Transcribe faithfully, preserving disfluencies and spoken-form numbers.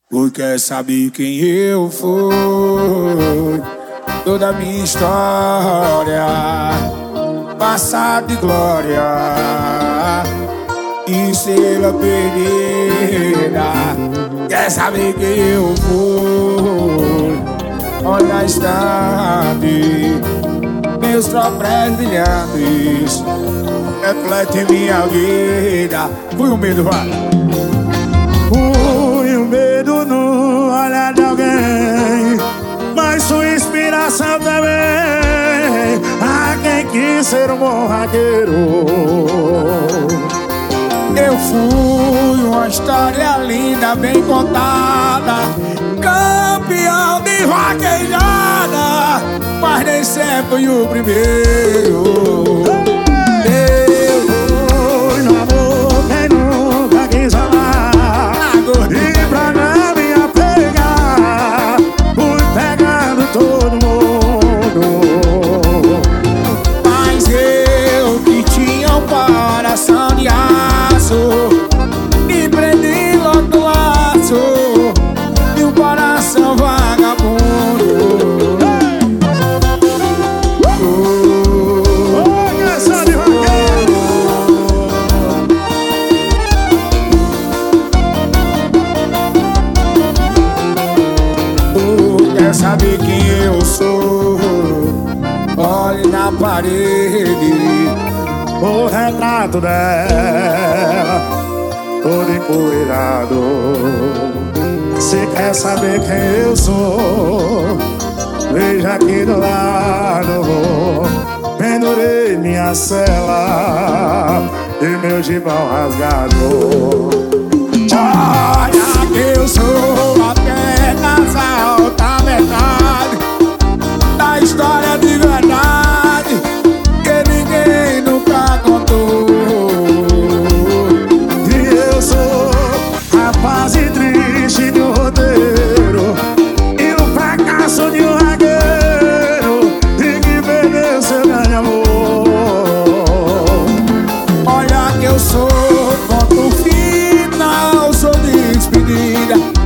Ou quer saber quem eu fui? Toda a minha história, passado de glória, estrela perdida. Quer saber quem eu fui? Olha a estante, meus troféus brilhantes refletem minha vida. Fui o medo, vai. Fui o medo no olhar de alguém, mas sua inspiração também. A quem quis ser um bom raqueiro. Eu fui uma história linda, bem contada, campeão de vaquejada, mas nem sempre fui o primeiro. Eu fui no amor quem nunca quis amar, e pra não me apegar, fui pegando todo mundo. Mas eu que tinha um coração de aço, me prendi logo no laço de um coração vagabundo. Quer saber quem eu sou? Olhe na parede, O retrato dela, todo empoeirado. Se quer saber quem eu sou, veja aqui do lado. Pendurei minha cela e meu gibão rasgado. olha que eu sou apenas a outra metade da história de verdade que ninguém nunca contou. E eu sou a fase triste de um roteiro e o fracasso de um ragueiro, e que perdeu seu grande amor. Olha que eu sou ponto final, sou despedida.